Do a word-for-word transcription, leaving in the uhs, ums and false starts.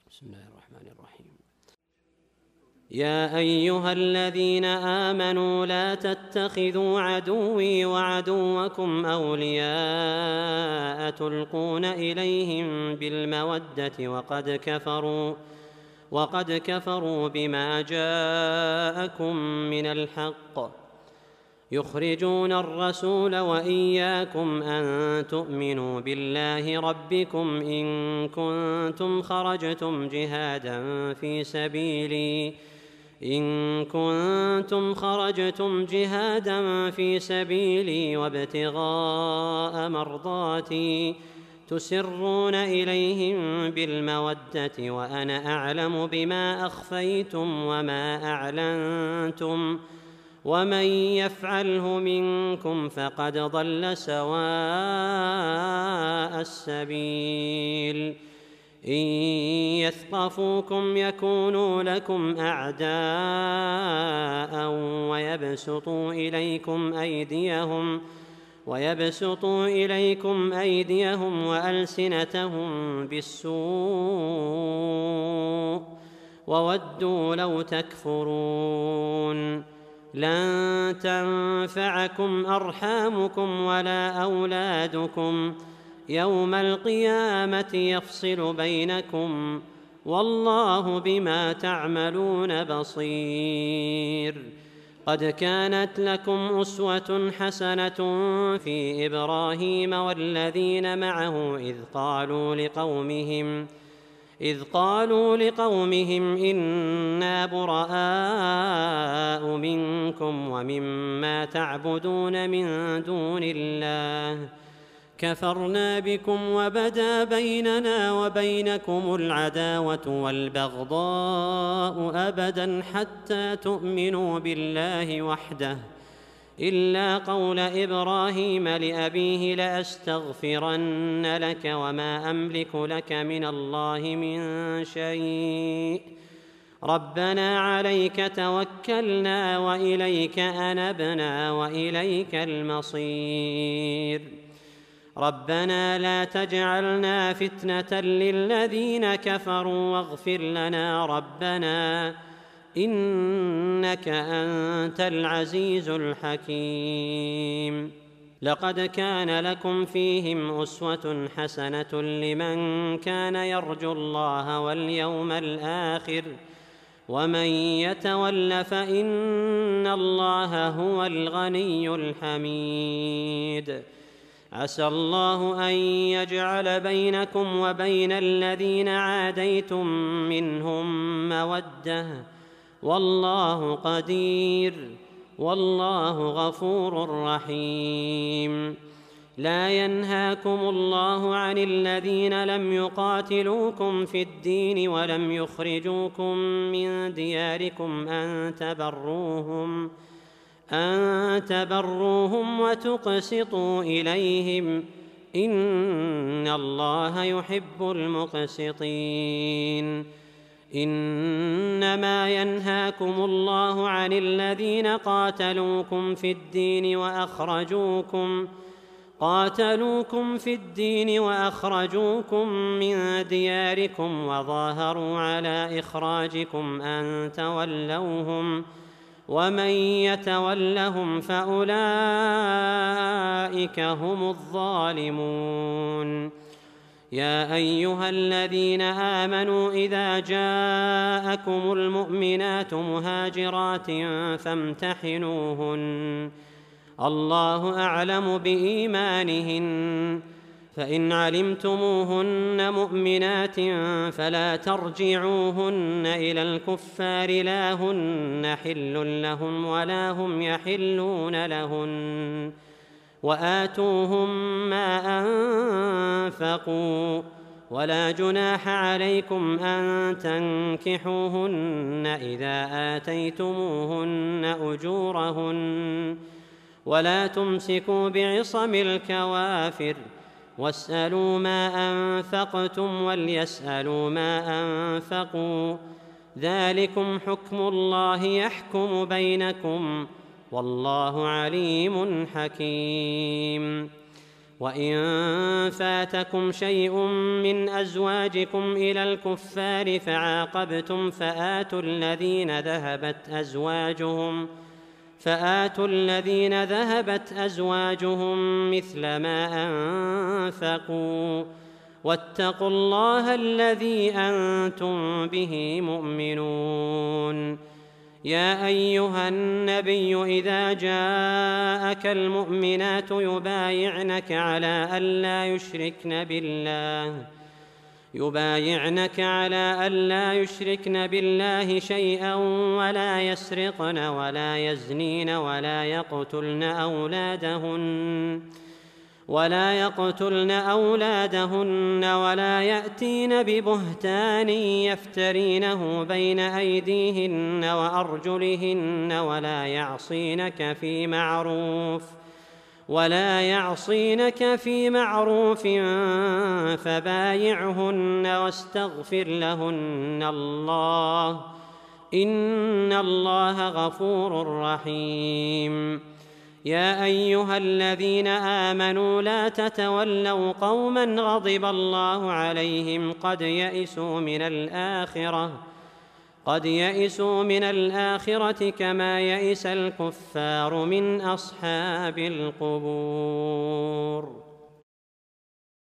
بسم الله الرحمن الرحيم. يا أيها الذين آمنوا لا تتخذوا عدوي وعدوكم أولياء تلقون إليهم بالمودة وقد كفروا وقد كفروا بما جاءكم من الحق يخرجون الرسول وإياكم أن تؤمنوا بالله ربكم إن كنتم خرجتم جهادا في سبيلي إن كنتم خرجتم جهادا في سبيلي وابتغاء مرضاتي تسرون إليهم بالمودة وأنا أعلم بما أخفيتم وما أعلنتم ومن يفعله منكم فقد ضل سواء السبيل إن يثقفوكم يكونوا لكم أعداء ويبسطوا إليكم أيديهم ويبسطوا إليكم أيديهم وألسنتهم بالسوء وودوا لو تكفرون لن تنفعكم أرحامكم ولا أولادكم يوم القيامة يفصل بينكم والله بما تعملون بصير. قد كانت لكم أسوة حسنة في إبراهيم والذين معه إذ قالوا لقومهم إذ قالوا لقومهم إنا براء منكم ومما تعبدون من دون الله كفرنا بكم وبدا بيننا وبينكم العداوة والبغضاء أبدا حتى تؤمنوا بالله وحده إلا قول إبراهيم لأبيه لأستغفرن لك وما أملك لك من الله من شيء ربنا عليك توكلنا وإليك أنبنا وإليك المصير ربنا لا تجعلنا فتنة للذين كفروا واغفر لنا ربنا إنك أنت العزيز الحكيم. لقد كان لكم فيهم أسوة حسنة لمن كان يرجو الله واليوم الآخر ومن يتول فإن الله هو الغني الحميد. عسى الله أن يجعل بينكم وبين الذين عاديتم منهم مودة والله قدير والله غفور رحيم. لا ينهاكم الله عن الذين لم يقاتلوكم في الدين ولم يخرجوكم من دياركم أن تبروهم أن تبروهم وتقسطوا إليهم إن الله يحب المقسطين. إنما ينهاكم الله عن الذين قاتلوكم في الدين وأخرجوكم قاتلوكم في الدين وأخرجوكم من دياركم وظاهروا على إخراجكم أن تولوهم ومن يتولهم فأولئك هم الظالمون. يا أيها الذين آمنوا إذا جاءكم المؤمنات مهاجرات فامتحنوهن الله أعلم بإيمانهن فإن علمتموهن مؤمنات فلا ترجعوهن إلى الكفار لا هن حل لهم ولا هم يحلون لهن وآتوهم ما أنفقوا ولا جناح عليكم أن تنكحوهن إذا آتيتموهن أجورهن ولا تمسكوا بعصم الكوافر واسألوا ما أنفقتم وليسألوا ما أنفقوا ذلكم حكم الله يحكم بينكم والله عليم حكيم. وإن فاتكم شيء من أزواجكم إلى الكفار فعاقبتم فآتوا الذين ذهبت أزواجهم فآتوا الذين ذهبت أزواجهم مثل ما أنفقوا واتقوا الله الذي أنتم به مؤمنون. يا أيها النبي إذا جاءك المؤمنات يبايعنك على ألا يشركن بالله يبايعنك على ألا يشركن بالله شيئا ولا يسرقن ولا يزنين ولا يقتلن أولادهن ولا يقتلن أولادهن ولا يأتين ببهتان يفترينه بين أيديهن وأرجلهن ولا يعصينك في معروف ولا يعصينك في معروف فبايعهن واستغفر لهن الله إن الله غفور رحيم. يا أيها الذين آمنوا لا تتولوا قوما غضب الله عليهم قد يئسوا من الآخرة قد يئسوا من الآخرة كما يئس الكفار من أصحاب القبور.